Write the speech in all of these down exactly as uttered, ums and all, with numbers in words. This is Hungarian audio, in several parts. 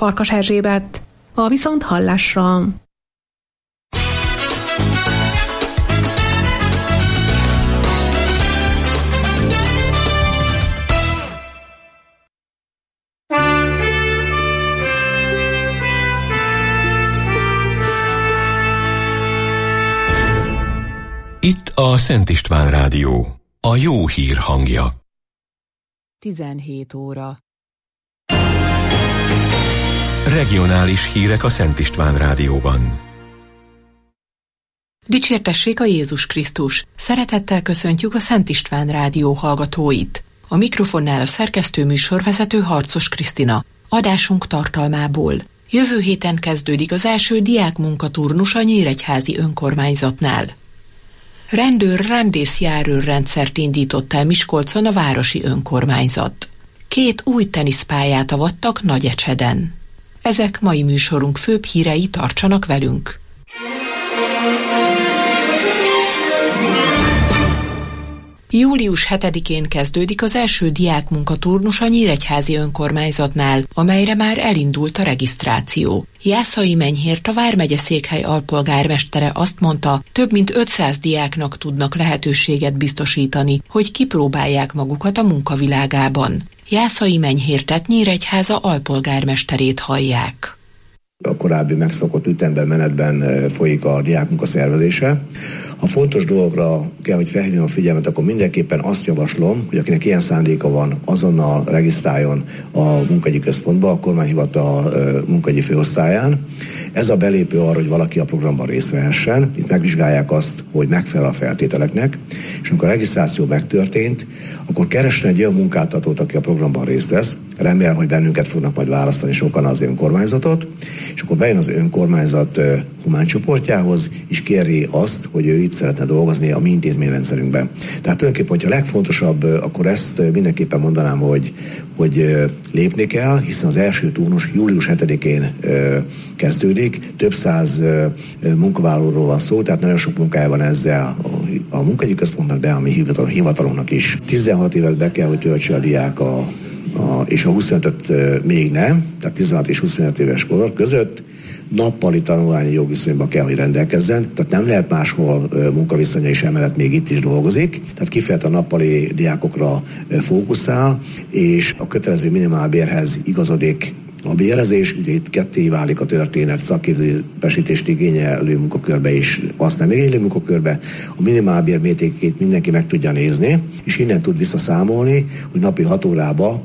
Farkas Erzsébet. A viszonthallásra. Itt a Szent István Rádió, a jó hír hangja. tizenhét óra. Regionális hírek a Szent István Rádióban. Dicsértessék a Jézus Krisztus! Szeretettel köszöntjük a Szent István Rádió hallgatóit. A mikrofonnál a szerkesztő műsorvezető Harcos Krisztina. Adásunk tartalmából. Jövő héten kezdődik az első diákmunkaturnus a Nyíregyházi önkormányzatnál. Rendőr-rendész járőrrendszert indított el Miskolcon a városi önkormányzat. Két új teniszpályát avattak Nagyecseden. Ezek mai műsorunk főbb hírei, tartsanak velünk! július hetedikén kezdődik az első diákmunkaturnus a Nyíregyházi önkormányzatnál, amelyre már elindult a regisztráció. Jászai Menyhért, a vármegye székhely alpolgármestere azt mondta, több mint ötszáz diáknak tudnak lehetőséget biztosítani, hogy kipróbálják magukat a munkavilágában. Jászai Menyhértet, Nyíregyháza alpolgármesterét hallják. A korábbi megszokott ütemben, menetben folyik a diákmunka szervezése. Ha fontos dolgokra kell, hogy felhívjam a figyelmet, akkor mindenképpen azt javaslom, hogy akinek ilyen szándéka van, azonnal regisztráljon a munkahogyi központba, a kormányhivatal munkahogyi főosztályán. Ez a belépő arra, hogy valaki a programban részt vehessen. Itt megvizsgálják azt, hogy megfelel a feltételeknek, és amikor a regisztráció megtörtént, akkor keressen egy olyan munkáltatót, aki a programban részt vesz. Remélem, hogy bennünket fognak majd választani sokan az önkormányzatot, és akkor bejön az önkormányzat humáncsoportjához, és kéri azt, hogy ő itt szeretne dolgozni a mi intézményrendszerünkben. Tehát tulajdonképpen, hogyha a legfontosabb, akkor ezt mindenképpen mondanám, hogy, hogy lépni kell, hiszen az első turnus július hetedikén kezdődik. Több száz munkavállalóról van szó, tehát nagyon sok munkája van ezzel a munkahogyi központnak, de a mi hivatalunknak is. tizenhat évet be kell, hogy töltse a diák a, a, és a huszonötöt még nem, tehát tizenhat és huszonöt éves kor között nappali tanulmányi jogviszonyban kell, hogy rendelkezzen, tehát nem lehet máshol munkaviszonya, és emellett még itt is dolgozik, tehát kifejezetten a nappali diákokra fókuszál, és a kötelező minimálbérhez igazodik a bérezés. Ugye itt ketté válik a történet, szakképzésítést igényelő munkakörbe és azt nem igényelő munkakörbe. A minimálbér mértékét mindenki meg tudja nézni, és innen tud visszaszámolni, hogy napi hat órába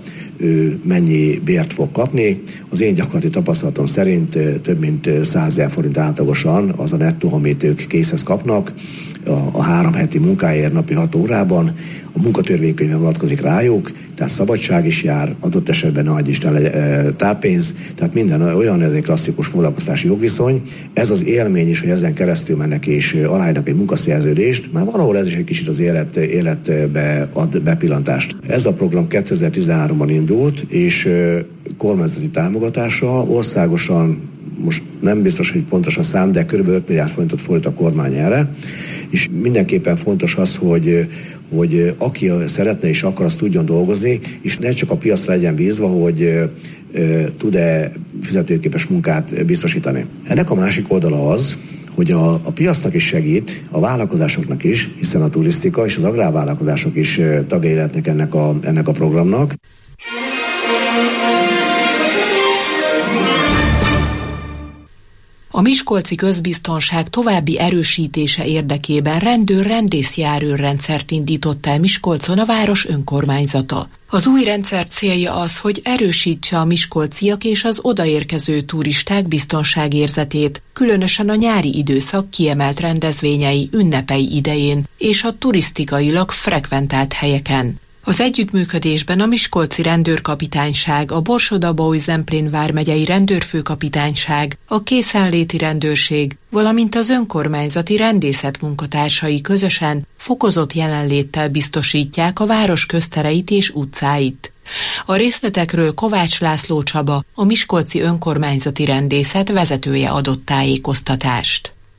ő mennyi bért fog kapni. Az én gyakorlati tapasztalatom szerint több mint százezer forint átlagosan az a nettó, amit ők készhez kapnak a, a három heti munkáért napi hat órában. A munkatörvénykönyvben vonatkozik rájuk, tehát szabadság is jár, adott esetben ne adj Isten táppénz, tehát minden olyan, ez egy klasszikus foglalkoztási jogviszony. Ez az élmény is, hogy ezen keresztül mennek és aláírnak egy munkaszerződést, már valahol ez is egy kicsit az élet, életbe ad bepillantást. Ez a program kétezer-tizenháromban indult, és kormányzati támogatása országosan, most nem biztos, hogy pontos a szám, de kb. öt milliárd forintot fordít a kormány erre, és mindenképpen fontos az, hogy, hogy aki szeretne és akar, azt tudjon dolgozni, és ne csak a piacra legyen bízva, hogy tud-e fizetőképes munkát biztosítani. Ennek a másik oldala az, hogy a, a piacnak is segít, a vállalkozásoknak is, hiszen a turisztika és az agrárvállalkozások is tagjai lehetnek ennek a, ennek a programnak. A miskolci közbiztonság további erősítése érdekében rendőr-rendész járőrrendszert indított el Miskolcon a város önkormányzata. Az új rendszer célja az, hogy erősítse a miskolciak és az odaérkező turisták biztonságérzetét, különösen a nyári időszak kiemelt rendezvényei, ünnepei idején és a turisztikailag frekventált helyeken. Az együttműködésben a Miskolci Rendőrkapitányság, a Borsod-Abaúj-Zemplén vármegyei rendőrfőkapitányság, a Készenléti Rendőrség, valamint az önkormányzati rendészet munkatársai közösen fokozott jelenléttel biztosítják a város köztereit és utcáit. A részletekről Kovács László Csaba, a Miskolci Önkormányzati Rendészet vezetője adott tájékoztatást.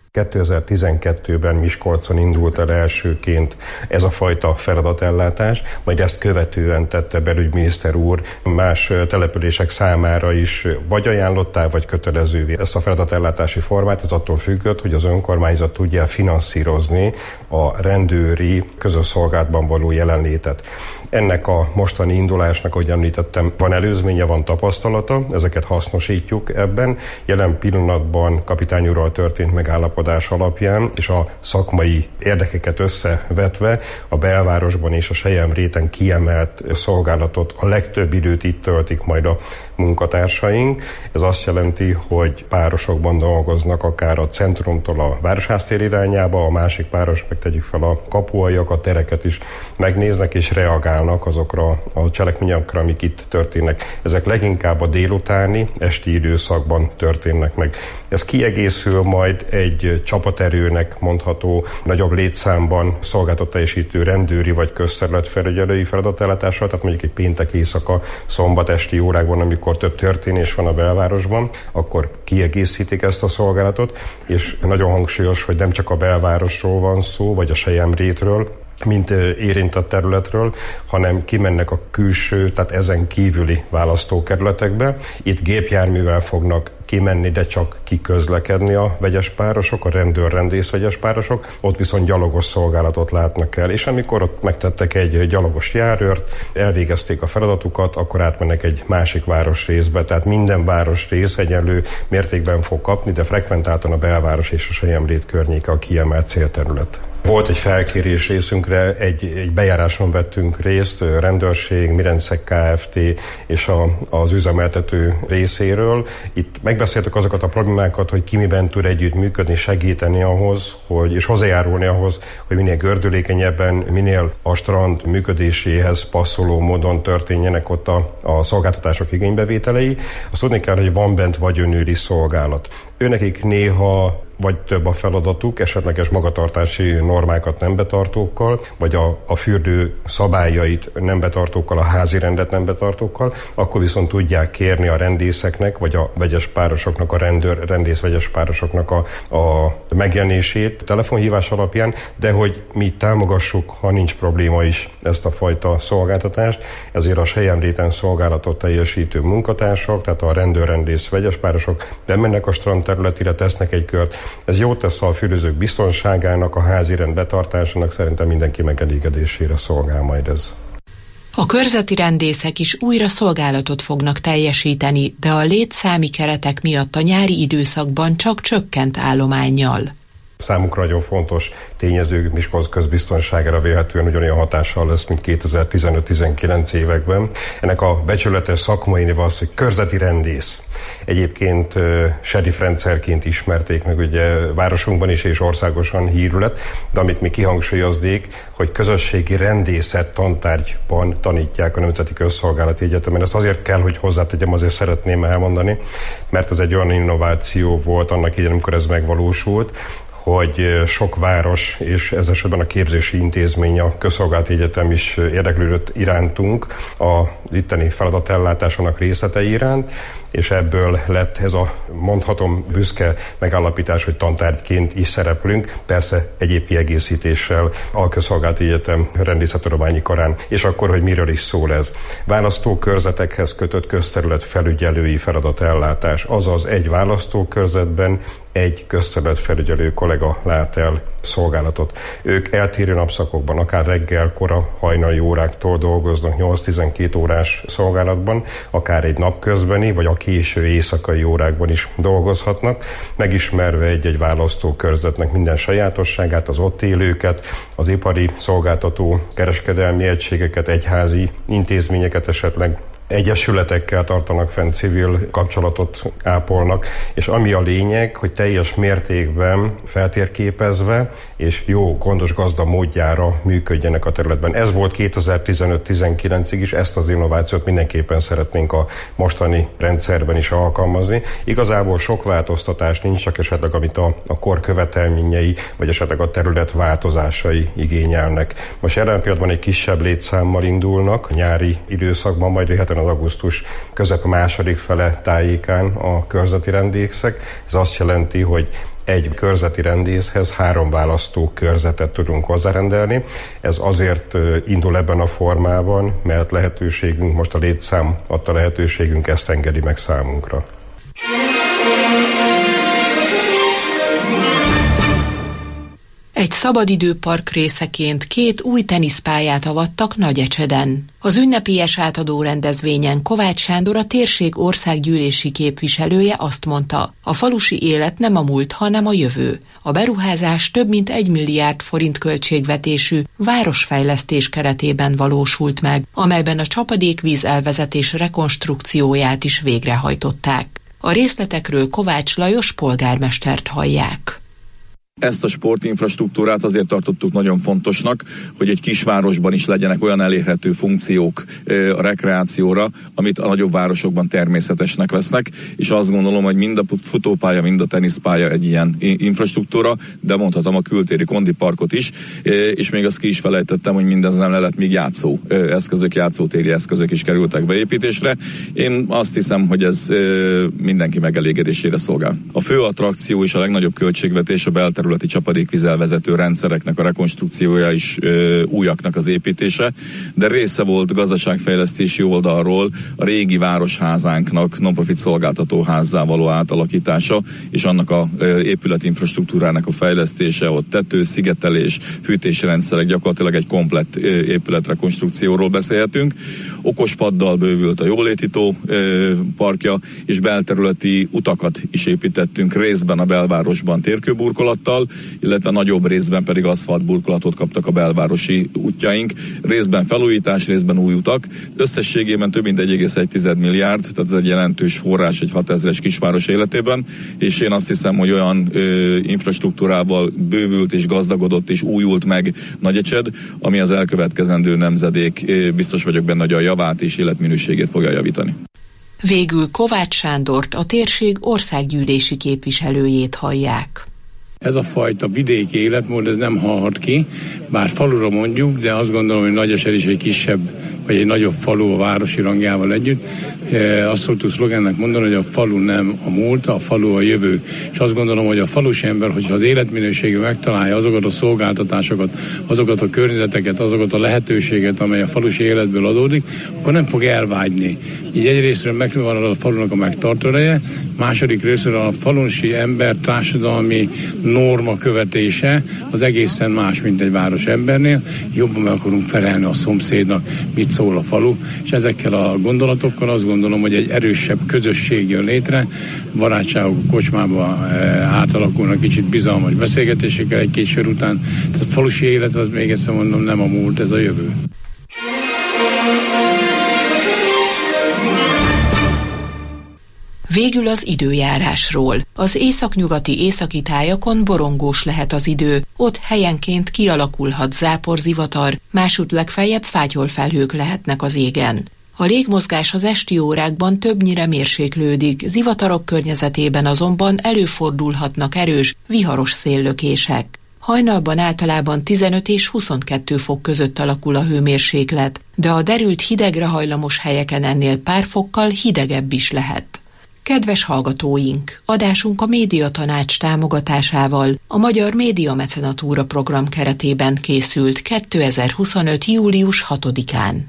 kétezer-tizenkettőben Miskolcon indult el elsőként ez a fajta feladatellátás, majd ezt követően tette belügyminiszter úr más települések számára is vagy ajánlottá, vagy kötelezővé ezt a feladatellátási formát. Ez attól függött, hogy az önkormányzat tudja finanszírozni a rendőri közösszolgálatban való jelenlétet. Ennek a mostani indulásnak, ahogy említettem, van előzménye, van tapasztalata, ezeket hasznosítjuk ebben. Jelen pillanatban kapitány úrral történt megállapodás alapján, és a szakmai érdekeket összevetve a belvárosban és a Selyemréten kiemelt szolgálatot a legtöbb időt itt töltik majd a munkatársaink. Ez azt jelenti, hogy párosokban dolgoznak, akár a centrumtól a Városház-tér irányába, a másik páros meg tegyük fel a kapualjak, a tereket is megnéznek és reagálnak azokra a cselekményekre, amik itt történnek. Ezek leginkább a délutáni, esti időszakban történnek meg. Ez kiegészül majd egy csapaterőnek mondható nagyobb létszámban szolgáltat teljesítő rendőri vagy közterületfelügyelői feladatellátással, tehát mondjuk egy péntek éjszaka, szombat esti órákban, amikor több történés van a belvárosban, akkor kiegészítik ezt a szolgálatot, és nagyon hangsúlyos, hogy nem csak a belvárosról van szó, vagy a Selyemrétről, mint érintett területről, hanem kimennek a külső, tehát ezen kívüli választókerületekbe. Itt gépjárművel fognak kimenni, de csak kiközlekedni a vegyes párosok, a rendőr-rendész vegyes párosok, ott viszont gyalogos szolgálatot látnak el. És amikor ott megtettek egy gyalogos járőrt, elvégezték a feladatukat, akkor átmennek egy másik városrészbe, tehát minden városrész egyenlő mértékben fog kapni, de frekventáltan a belváros és a Selyemrét környéke a kiemelt célterület. Volt egy felkérés részünkre, egy, egy bejáráson vettünk részt, rendőrség, Mirencek Kft. És a, az üzemeltető részéről. Itt megbeszéltük azokat a problémákat, hogy ki miben tud együtt működni, segíteni ahhoz, hogy, és hozzájárulni ahhoz, hogy minél gördülékenyebben, minél a strand működéséhez passzoló módon történjenek ott a, a szolgáltatások igénybevételei. Azt tudni kell, hogy van bent vagyonőri szolgálat. Őnekik néha vagy több a feladatuk, esetleges magatartási normákat nem betartókkal, vagy a, a fürdő szabályait nem betartókkal, a házi rendet nem betartókkal, akkor viszont tudják kérni a rendészeknek, vagy a vegyes párosoknak, a rendőr, rendész vegyes párosoknak a, a megjelenését telefonhívás alapján, de hogy mi támogassuk, ha nincs probléma is ezt a fajta szolgáltatást, ezért a Selyemréten szolgálatot teljesítő munkatársak, tehát a rendőr, rendész vegyes párosok bemennek a strand területére, tesznek egy kört. Ez jót tesz a fürdőzők biztonságának, a házi rend betartásának, szerintem mindenki megelégedésére szolgál majd ez. A körzeti rendészek is újra szolgálatot fognak teljesíteni, de a létszámi keretek miatt a nyári időszakban csak csökkent állománnyal. Számukra nagyon fontos tényező Miskolc közbiztonságára vélhetően ugyanolyan hatással lesz, mint kétezer-tizenöt-tizenkilenc években. Ennek a becsületes szakmai neve az, hogy körzeti rendész. Egyébként uh, sheriff rendszerként ismerték meg ugye városunkban is, és országosan hírű lett, de amit mi kihangsúlyoznék, hogy közösségi rendészet tantárgyban tanítják a Nemzeti Közszolgálati Egyetemen. Ezt azért kell, hogy hozzátegyem, azért szeretném elmondani, mert ez egy olyan innováció volt annak idején, amikor ez megvalósult, hogy sok város, és ez esetben a képzési intézmény, a Közszolgálati Egyetem is érdeklődött irántunk a itteni feladatellátásának részletei iránt, és ebből lett ez a, mondhatom, büszke megállapítás, hogy tantárgyként is szereplünk, persze egyéb kiegészítéssel a Közszolgálati Egyetem rendészettudományi karán. És akkor, hogy miről is szól ez? Választókörzetekhez kötött közterület felügyelői feladatellátás, azaz egy választókörzetben egy közterületfelügyelő kollega lát el szolgálatot. Ők eltérő napszakokban, akár reggel, kora hajnali óráktól dolgoznak nyolc-tizenkét órás szolgálatban, akár egy napközbeni, vagy a késő éjszakai órákban is dolgozhatnak, megismerve egy-egy választókörzetnek minden sajátosságát, az ott élőket, az ipari szolgáltató kereskedelmi egységeket, egyházi intézményeket esetleg, egyesületekkel tartanak fenn, civil kapcsolatot ápolnak, és ami a lényeg, hogy teljes mértékben feltérképezve és jó, gondos gazda módjára működjenek a területben. Ez volt kétezer-tizenöt-tizenkilencig is, ezt az innovációt mindenképpen szeretnénk a mostani rendszerben is alkalmazni. Igazából sok változtatás nincs, csak esetleg amit a, a kor követelményei, vagy esetleg a terület változásai igényelnek. Most jelen pillanatban egy kisebb létszámmal indulnak, nyári időszakban majd véletlenül az augusztus közep második fele tájékán a körzeti rendészek. Ez azt jelenti, hogy egy körzeti rendészhez három választó körzetet tudunk hozzárendelni. Ez azért indul ebben a formában, mert lehetőségünk, most a létszám adta lehetőségünk ezt engedi meg számunkra. Egy szabadidőpark részeként két új teniszpályát avattak Nagyecseden. Az ünnepélyes átadó rendezvényen Kovács Sándor, a térség országgyűlési képviselője azt mondta, a falusi élet nem a múlt, hanem a jövő. A beruházás több mint egy milliárd forint költségvetésű városfejlesztés keretében valósult meg, amelyben a csapadékvíz elvezetés rekonstrukcióját is végrehajtották. A részletekről Kovács Lajos polgármestert hallják. Ezt a sportinfrastruktúrát azért tartottuk nagyon fontosnak, hogy egy kisvárosban is legyenek olyan elérhető funkciók a rekreációra, amit a nagyobb városokban természetesnek vesznek, és azt gondolom, hogy mind a futópálya, mind a teniszpálya egy ilyen infrastruktúra, de mondhatom a kültéri kondiparkot is, és még azt ki is felejtettem, hogy mindezen mellett még játszó eszközök, játszótéri eszközök is kerültek beépítésre. Én azt hiszem, hogy ez mindenki megelégedésére szolgál. A fő attrakció és a legnagyobb költségvetés a belterület csapadékvízelvezető rendszereknek a rekonstrukciója is ö, újaknak az építése, de része volt gazdaságfejlesztési oldalról a régi városházánknak non-profit szolgáltatóházzá való átalakítása, és annak a ö, épületinfrastruktúrának a fejlesztése, ott tető, szigetelés, fűtési rendszerek, gyakorlatilag egy komplett ö, épületrekonstrukcióról beszélhetünk. Okospaddal bővült a jólétító ö, parkja, és belterületi utakat is építettünk részben a belvárosban térkőburkolattal, illetve nagyobb részben pedig aszfaltburkolatot kaptak a belvárosi útjaink. Részben felújítás, részben új utak. Összességében több mint egy egész egy milliárd, tehát ez egy jelentős forrás egy hatezres kisváros életében, és én azt hiszem, hogy olyan ö, infrastruktúrával bővült és gazdagodott és újult meg Nagyecsed, ami az elkövetkezendő nemzedék, ö, biztos vagyok benne, hogy a javát és életminőségét fogja javítani. Végül Kovács Sándort, a térség országgyűlési képviselőjét hallják. Ez a fajta vidéki életmód, ez nem halhat ki, bár falura mondjuk, de azt gondolom, hogy Nagyecsed is egy kisebb, vagy egy nagyobb falu a városi rangjával együtt. E, azt szoktuk szlogennek mondani, hogy a falu nem a múlt, a falu a jövő. És azt gondolom, hogy a falusi ember, hogyha az életminőségű megtalálja azokat a szolgáltatásokat, azokat a környezeteket, azokat a lehetőséget, amely a falusi életből adódik, akkor nem fog elvágyni. Így egyrésztről megvan a falunak a megtartó ereje, második részről a falusi ember társadalmi norma követése az egészen más, mint egy város embernél. Jobban meg akarunk felelni a szomszédnak, mit szól a falu, és ezekkel a gondolatokkal azt gondolom, hogy egy erősebb közösség jön létre, barátságok a kocsmába e, átalakulnak kicsit bizalmas beszélgetésekkel egy-két sör után. Tehát a falusi élet, az még egyszer mondom, nem a múlt, ez a jövő. Végül az időjárásról. Az északnyugati északi tájakon borongós lehet az idő, ott helyenként kialakulhat záporzivatar, másút legfeljebb fátyolfelhők lehetnek az égen. A légmozgás az esti órákban többnyire mérséklődik, zivatarok környezetében azonban előfordulhatnak erős, viharos széllökések. Hajnalban általában tizenöt és huszonkettő fok között alakul a hőmérséklet, de a derült hidegre hajlamos helyeken ennél pár fokkal hidegebb is lehet. Kedves hallgatóink! Adásunk a Médiatanács támogatásával a Magyar Média Mecenatúra program keretében készült kétezer-huszonöt. július hatodikán.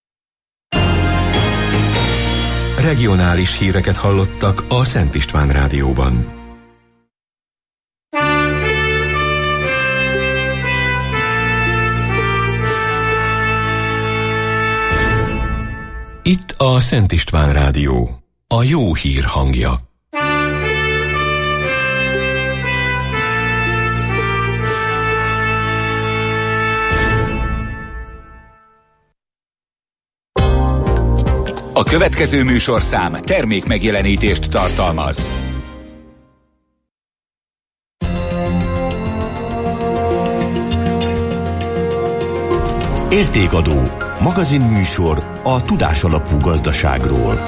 Regionális híreket hallottak a Szent István Rádióban. Itt a Szent István Rádió. A jó hír hangja. A következő műsorszám termékmegjelenítést tartalmaz. Értékadó. Magazinműsor a tudásalapú gazdaságról.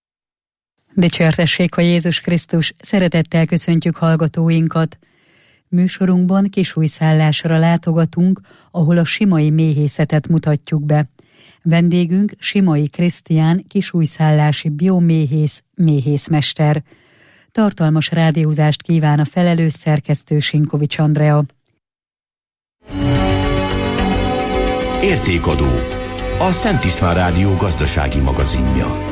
Dicsértessék a Jézus Krisztus, szeretettel köszöntjük hallgatóinkat. Műsorunkban Kisújszállásra látogatunk, ahol a simai méhészetet mutatjuk be. Vendégünk Simai Krisztián, kisújszállási bioméhész, méhészmester. Tartalmas rádiózást kíván a felelős szerkesztő Sinkovics Andrea. Értékadó. A Szent István Rádió gazdasági magazinja.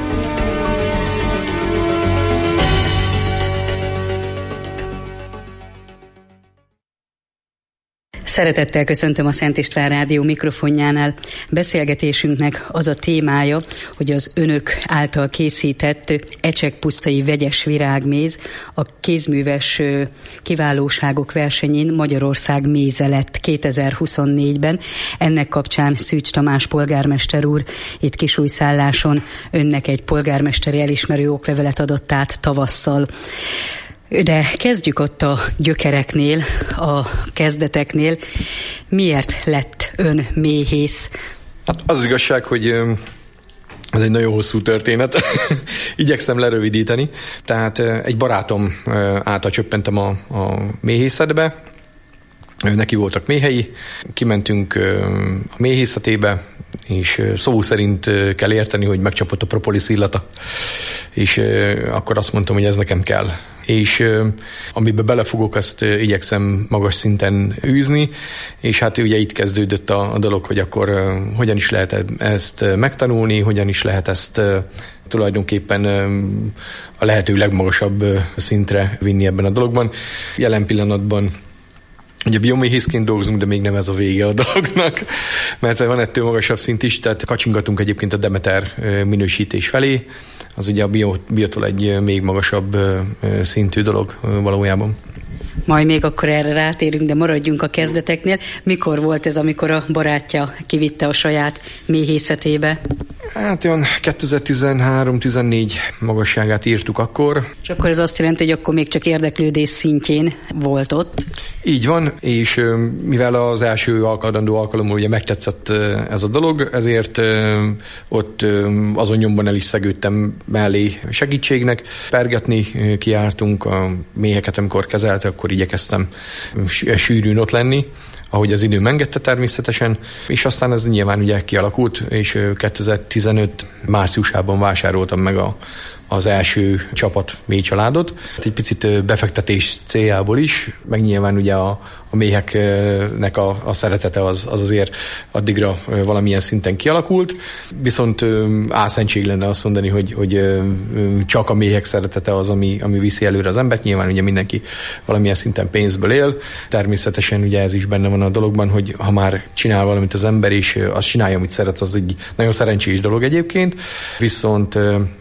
Szeretettel köszöntöm a Szent István Rádió mikrofonjánál. Beszélgetésünknek az a témája, hogy az önök által készített ecsekpusztai vegyes virágméz a kézműves kiválóságok versenyén Magyarország méze lett kétezer-huszonnégyben. Ennek kapcsán Szűcs Tamás polgármester úr itt Kisújszálláson önnek egy polgármesteri elismerő oklevelet adott át tavasszal. De kezdjük ott a gyökereknél, a kezdeteknél. Miért lett ön méhész? Hát az, az igazság, hogy ez egy nagyon hosszú történet. Igyekszem lerövidíteni. Tehát egy barátom által csöppentem a, a méhészetbe. Neki voltak méhei. Kimentünk a méhészetébe, és szó szerint kell érteni, hogy megcsapott a propolis illata. És akkor azt mondtam, hogy ez nekem kell. És amiben belefogok, azt igyekszem magas szinten űzni, és hát ugye itt kezdődött a, a dolog, hogy akkor hogyan is lehet ezt megtanulni, hogyan is lehet ezt tulajdonképpen a lehető legmagasabb szintre vinni ebben a dologban. Jelen pillanatban ugye bioméhészként dolgozunk, de még nem ez a vége a dolognak, mert van ettől magasabb szint is, tehát kacsingatunk egyébként a Demeter minősítés felé, az ugye a bio, biotól egy még magasabb szintű dolog valójában. Majd még akkor erre rátérünk, de maradjunk a kezdeteknél. Mikor volt ez, amikor a barátja kivitte a saját méhészetébe? Hát olyan kétezer-tizenhárom tizennégy magasságát írtuk akkor. És akkor ez azt jelenti, hogy akkor még csak érdeklődés szintjén volt ott? Így van, és mivel az első alkalmazandó alkalommal ugye megtetszett ez a dolog, ezért ott azon nyomban el is szegődtem mellé segítségnek. Pergetni kiártunk a méheket, amikor kezelte, akkor igyekeztem sűrűn ott lenni, ahogy az idő engedte természetesen, és aztán ez nyilván ugye kialakult, és kétezer-tizenöt márciusában vásároltam meg a, az első csapat méhcsaládot. Egy picit befektetés céljából is, meg nyilván ugye a, a méheknek a, a szeretete az, az azért addigra valamilyen szinten kialakult, viszont álszentség lenne azt mondani, hogy, hogy csak a méhek szeretete az, ami, ami viszi előre az embert. Nyilván ugye mindenki valamilyen szinten pénzből él. Természetesen ugye ez is benne van a dologban, hogy ha már csinál valamit az ember, és azt csinálja, amit szeret, az egy nagyon szerencsés dolog egyébként. Viszont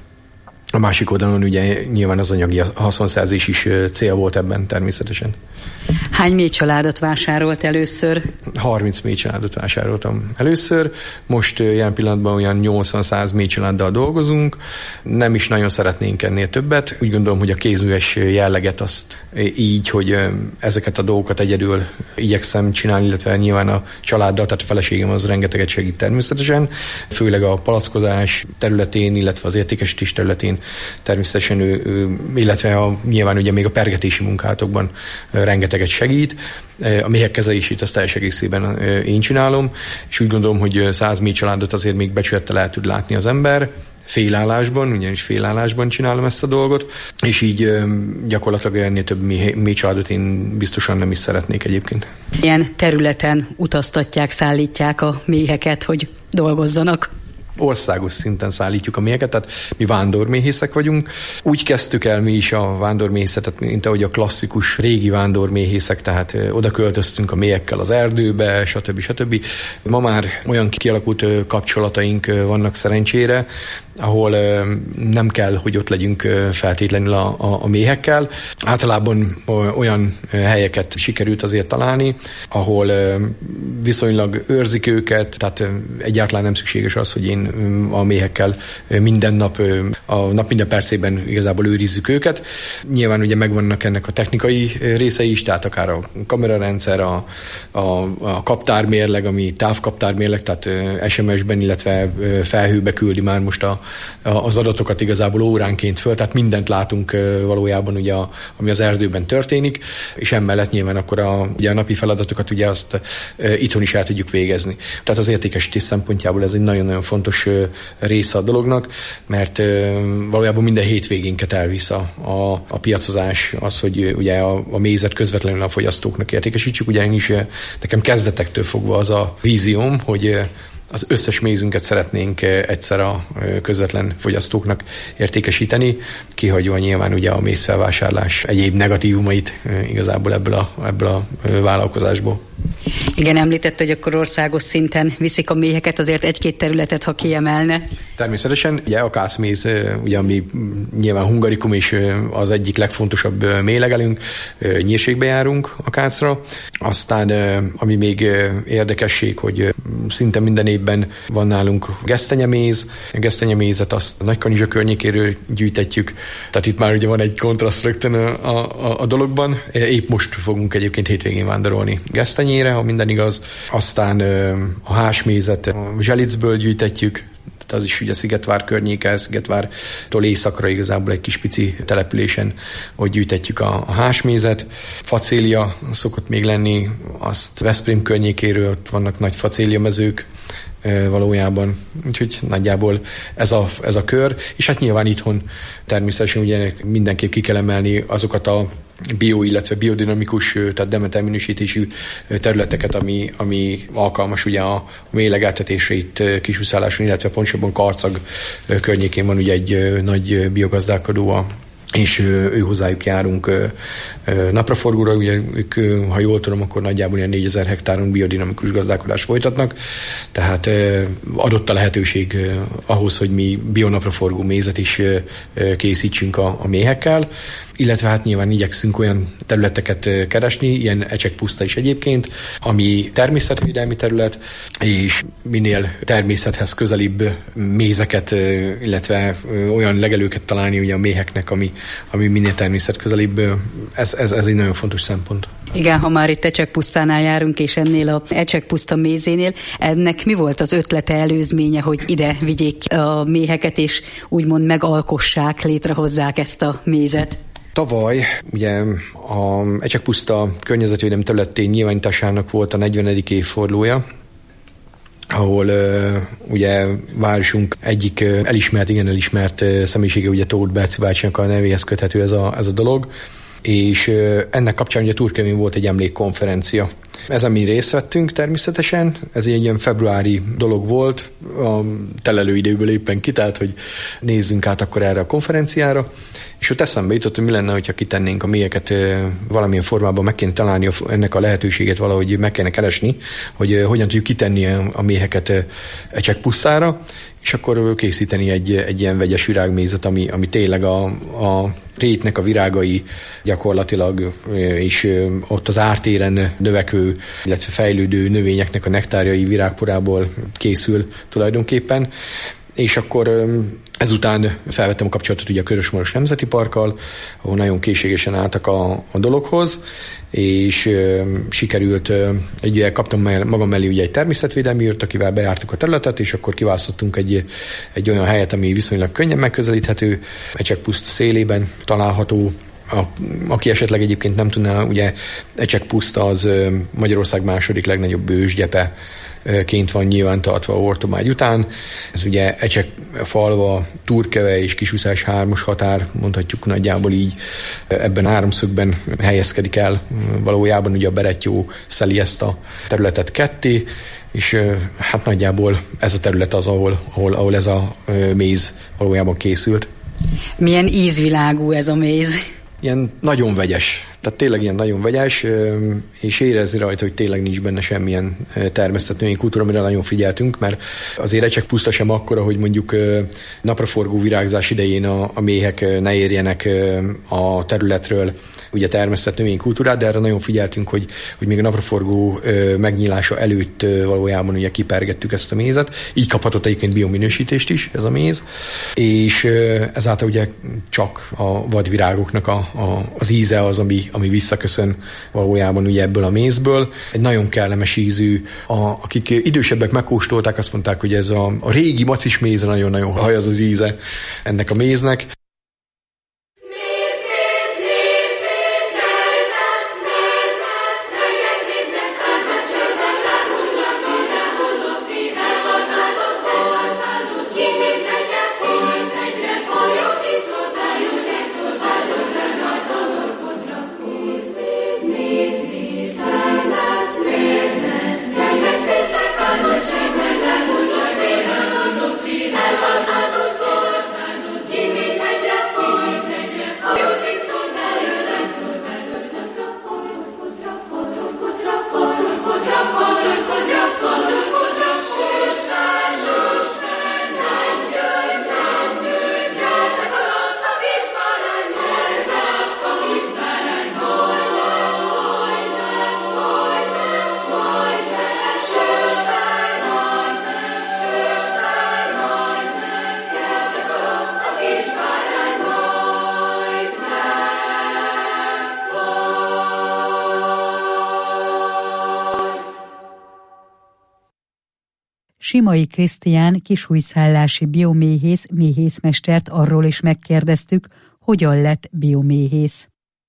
a másik oldalon ugye nyilván az anyagi haszonszerzés is cél volt ebben természetesen. Hány méhcsaládot vásárolt először? harminc méhcsaládot vásároltam először. Most jelen pillanatban olyan nyolcvan-száz méhcsaláddal dolgozunk. Nem is nagyon szeretnénk ennél többet. Úgy gondolom, hogy a kézműves jelleget azt így, hogy ezeket a dolgokat egyedül igyekszem csinálni, illetve nyilván a családdal, tehát a feleségem az rengeteget segít természetesen. Főleg a palackozás területén, illetve az értékesítés területén természetesen ő, ő illetve a, nyilván ugye még a pergetési munkátokban rengeteget segít. A méhek kezelését azt teljes egészében én csinálom, és úgy gondolom, hogy száz méhcsaládot azért még becsülettel el tud látni az ember, félállásban, ugyanis félállásban csinálom ezt a dolgot, és így gyakorlatilag ennél több méhcsaládot én biztosan nem is szeretnék egyébként. Ilyen területen utaztatják, szállítják a méheket, hogy dolgozzanak? Országos szinten szállítjuk a méheket, tehát mi vándorméhészek vagyunk. Úgy kezdtük el mi is a vándormészetet, mint ahogy a klasszikus régi vándorméhészek, tehát oda költöztünk a méhekkel az erdőbe, stb. stb. Ma már olyan kialakult kapcsolataink vannak szerencsére, ahol nem kell, hogy ott legyünk feltétlenül a, a, a méhekkel. Általában olyan helyeket sikerült azért találni, ahol viszonylag őrzik őket, tehát egyáltalán nem szükséges az, hogy én a méhekkel minden nap, a nap minden percében igazából őrizzük őket. Nyilván ugye megvannak ennek a technikai részei is, tehát akár a kamerarendszer, a, a, a kaptármérleg, ami távkaptármérleg, tehát es em es-ben, illetve felhőbe küldi már most a a, az adatokat igazából óránként föl, tehát mindent látunk valójában, ugye, a, ami az erdőben történik, és emellett nyilván akkor a, ugye a napi feladatokat ugye azt e, itthon is el tudjuk végezni. Tehát az értékesítés szempontjából ez egy nagyon-nagyon fontos e, része a dolognak, mert e, valójában minden hétvégénket elvisz a, a, a piacozás, az, hogy ugye a, a mézet közvetlenül a fogyasztóknak értékesítsük, ugyanis nekem kezdetektől fogva az a vízióm, hogy az összes mézünket szeretnénk egyszer a közvetlen fogyasztóknak értékesíteni, kihagyva nyilván ugye a mézfelvásárlás egyéb negatívumait igazából ebből a, ebből a vállalkozásból. Igen, említett, hogy akkor országos szinten viszik a méheket, azért egy-két területet, ha kiemelne. Természetesen, ugye a kászméz, ugye, ami nyilván hungarikum és az egyik legfontosabb méhlegelünk, nyírségbe járunk a kászra. Aztán, ami még érdekesség, hogy szinte minden évben van nálunk gesztenyeméz. A gesztenyemézet azt a Nagykanizsa környékéről gyűjtetjük, tehát itt már ugye van egy kontraszt rögtön a, a, a dologban. Épp most fogunk egyébként hétvégén vándorolni gesztenyére, ha minden igaz. Aztán a hásmézet a Zselicből gyűjtetjük, az is ugye Szigetvár környéke, Szigetvártól északra igazából egy kis pici településen, hogy gyűjtetjük a, a hásmézet. Facélia szokott még lenni, azt Veszprém környékéről, ott vannak nagy facélia mezők e, valójában, úgyhogy nagyjából ez a, ez a kör, és hát nyilván itthon természetesen ugye mindenképp ki kell emelni azokat a bio, illetve biodinamikus, tehát Demeter minősítésű területeket, ami, ami alkalmas ugye a méhlegeltetésre itt Kisúszáláson, illetve pontosabban Karcag környékén van ugye egy nagy biogazdálkodó, és ő hozzájuk járunk napraforgóra, ugye ők, ha jól tudom, akkor nagyjából ilyen négyezer hektáron biodinamikus gazdálkodást folytatnak, tehát adott a lehetőség ahhoz, hogy mi bionapraforgó mézet is készítsünk a, a méhekkel, illetve hát nyilván igyekszünk olyan területeket keresni, ilyen ecsekpuszta is egyébként, ami természetvédelmi terület, és minél természethez közelibb mézeket, illetve olyan legelőket találni ugye a méheknek, ami, ami minél természet közelibb, ez, ez, ez egy nagyon fontos szempont. Igen, ha már itt ecsekpusztánál járunk, és ennél a ecsekpuszta mézénél, ennek mi volt az ötlete, előzménye, hogy ide vigyék a méheket, és úgymond megalkossák, létrehozzák ezt a mézet? Tavaly ugye a Ecsekpuszta környezetvédelmi területén nyilvánításának volt a negyvenedik évfordulója, ahol uh, ugye városunk egyik uh, elismert, igen elismert uh, személyisége, ugye Tóth Berci bácsinak a nevéhez köthető ez a, ez a dolog, és uh, ennek kapcsán ugye Turkevén volt egy emlékkonferencia. Ezen mi részt vettünk természetesen, ez egy ilyen februári dolog volt, a telelő időből éppen kitelt, hogy nézzünk át akkor erre a konferenciára, és ott eszembe jutott, hogy mi lenne, hogyha kitennénk a méheket valamilyen formában, meg kéne találni ennek a lehetőséget, valahogy meg kéne keresni, hogy hogyan tudjuk kitenni a méheket ecsekpusztára, és akkor készíteni egy, egy ilyen vegyes virágmézet, ami, ami tényleg a, a rétnek a virágai gyakorlatilag, és ott az ártéren növekvő, illetve fejlődő növényeknek a nektárjai virágporából készül tulajdonképpen. És akkor ezután felvettem a kapcsolatot ugye a Körösmaros Nemzeti Parkkal, ahol nagyon készségesen álltak a, a dologhoz, és ö, sikerült, ö, egy, kaptam magam mellé ugye egy természetvédelmi őrt, akivel bejártuk a területet, és akkor kiválasztottunk egy, egy olyan helyet, ami viszonylag könnyen megközelíthető, Ecsekpuszta szélében található. A, aki esetleg egyébként nem tudná, ugye Ecsekpuszta az Magyarország második legnagyobb ősgyepe ként van nyilván tartva Ortomágy után. Ez ugye Ecsek falva, Turkeve és Kisúszás hármas határ, mondhatjuk nagyjából így, ebben a háromszögben helyezkedik el. Valójában ugye a Berettyó szeli ezt a területet ketté, és hát nagyjából ez a terület az, ahol, ahol, ahol ez a méz valójában készült. Milyen ízvilágú ez a méz? Ilyen nagyon vegyes. Tehát tényleg ilyen nagyon vegyes, és érezni rajta, hogy tényleg nincs benne semmilyen természetnövényi kultúra, amire nagyon figyeltünk, mert azért Ecsekpuszta sem akkora, hogy mondjuk napraforgó virágzás idején a, a méhek ne érjenek a területről ugye természetnövényi kultúrát, de erre nagyon figyeltünk, hogy, hogy még a napraforgó megnyílása előtt valójában ugye kipergettük ezt a mézet. Így kaphatott egyébként biominősítést is ez a méz, és ezáltal ugye csak a vadvirágoknak a, a, az íze az, ami ami visszaköszön valójában ugye ebből a mézből. Egy nagyon kellemes ízű. A, akik idősebbek megkóstolták, azt mondták, hogy ez a, a régi macis méz, nagyon-nagyon hajaz az íze ennek a méznek. Simai Krisztián kisújszállási bioméhész méhészmestert arról is megkérdeztük, hogyan lett bioméhész.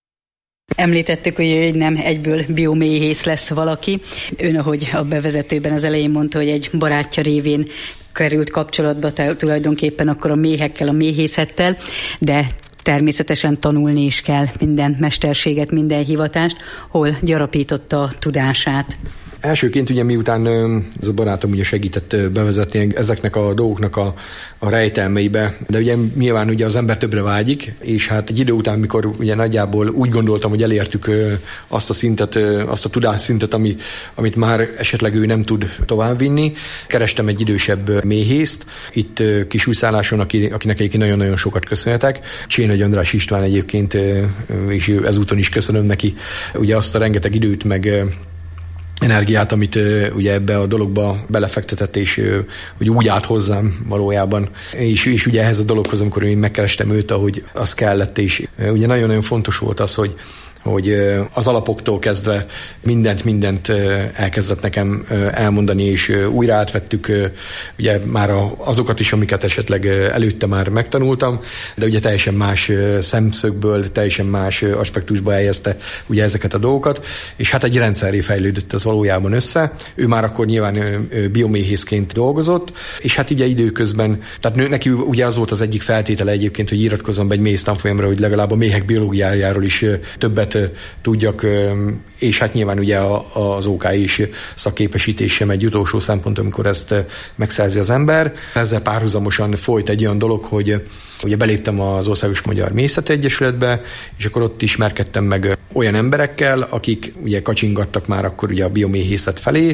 Említettük, hogy nem egyből bioméhész lesz valaki. Ön, ahogy a bevezetőben az elején mondta, hogy egy barátja révén került kapcsolatba tulajdonképpen akkor a méhekkel, a méhészettel, de természetesen tanulni is kell minden mesterséget, minden hivatást, hol gyarapította a tudását. Elsőként ugye miután ez a barátom ugye segített bevezetni ezeknek a dolgoknak a, a rejtelmeibe, de ugye nyilván ugye az ember többre vágyik, és hát egy idő után, mikor ugye nagyjából úgy gondoltam, hogy elértük azt a szintet, azt a tudásszintet, ami, amit már esetleg ő nem tud továbbvinni, kerestem egy idősebb méhészt, itt Kisújszálláson, aki, akinek egyébként nagyon-nagyon sokat köszönhetek. Csénagy András István egyébként, és ezúton is köszönöm neki ugye azt a rengeteg időt, meg energiát, amit uh, ugye ebbe a dologba belefektetett, és uh, hogy úgy állt hozzám valójában. És, és ugye ehhez a dologhoz, amikor én megkerestem őt, ahogy az kellett, és uh, ugye nagyon-nagyon fontos volt az, hogy hogy az alapoktól kezdve mindent, mindent elkezdett nekem elmondani, és újra átvettük ugye már azokat is, amiket esetleg előtte már megtanultam, de ugye teljesen más szemszögből, teljesen más aspektusba helyezte ugye ezeket a dolgokat, és hát egy rendszerré fejlődött ez valójában össze. Ő már akkor nyilván bioméhészként dolgozott, és hát ugye időközben, tehát neki ugye az volt az egyik feltétele egyébként, hogy iratkozzon be egy méhész tanfolyamra, hogy legalább a méhek biológiájáról is többet tudjak, és hát nyilván ugye az ó ká is szakképesítés sem egy utolsó szempont, amikor ezt megszerzi az ember. Ezzel párhuzamosan folyt egy olyan dolog, hogy ugye beléptem az Országos Magyar Méhészeti Egyesületbe, és akkor ott ismerkedtem meg olyan emberekkel, akik ugye kacsingattak már akkor ugye a bioméhészet felé,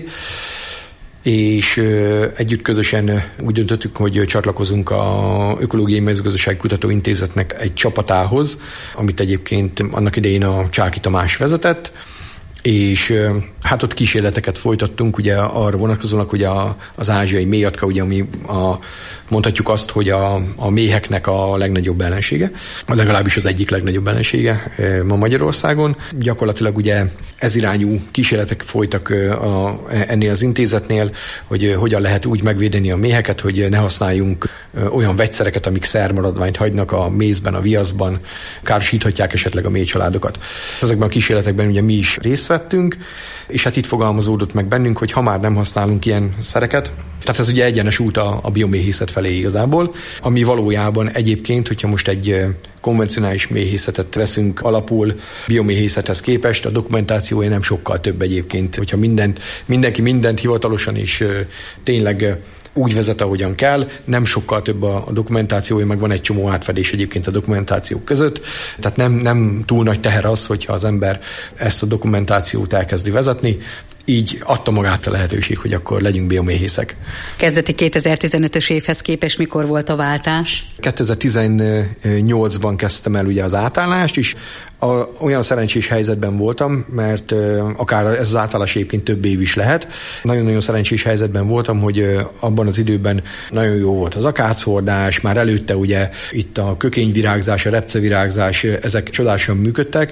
és együtt közösen úgy döntöttük, hogy csatlakozunk a Ökológiai Mezőgazdasági Kutatóintézetnek egy csapatához, amit egyébként annak idején a Csáky Tamás vezetett, és hát ott kísérleteket folytattunk, ugye arra vonatkozólag, hogy a, az ázsiai méjatka, ugye, ami a, mondhatjuk azt, hogy a, a méheknek a legnagyobb ellensége, legalábbis az egyik legnagyobb ellensége ma Magyarországon. Gyakorlatilag ugye ez irányú kísérletek folytak a, ennél az intézetnél, hogy hogyan lehet úgy megvédeni a méheket, hogy ne használjunk olyan vegyszereket, amik szermaradványt hagynak a mézben, a viaszban, károsíthatják esetleg a méhcsaládokat. Ezekben a kísérletekben ugye mi is részt vettünk, és hát itt fogalmazódott meg bennünk, hogy ha már nem használunk ilyen szereket, tehát ez ugye egyenes út a, a bioméhészet felé igazából, ami valójában egyébként, hogyha most egy konvencionális méhészetet veszünk alapul bioméhészethez képest, a dokumentációja nem sokkal több egyébként, hogyha mindent, mindenki mindent hivatalosan és tényleg úgy vezet, ahogyan kell, nem sokkal több a, a dokumentációja, meg van egy csomó átfedés egyébként a dokumentációk között, tehát nem, nem túl nagy teher az, hogyha az ember ezt a dokumentációt elkezdi vezetni, így adta magát a lehetőség, hogy akkor legyünk bioméhészek. Kezdeti kétezer-tizenötös évhez képest mikor volt a váltás? kétezer-tizennyolcban kezdtem el ugye az átállást, és a, olyan szerencsés helyzetben voltam, mert uh, akár ez az átállás egyébként több év is lehet. Nagyon-nagyon szerencsés helyzetben voltam, hogy uh, abban az időben nagyon jó volt az akáchordás, már előtte ugye itt a kökényvirágzás, a repcevirágzás, ezek csodásan működtek,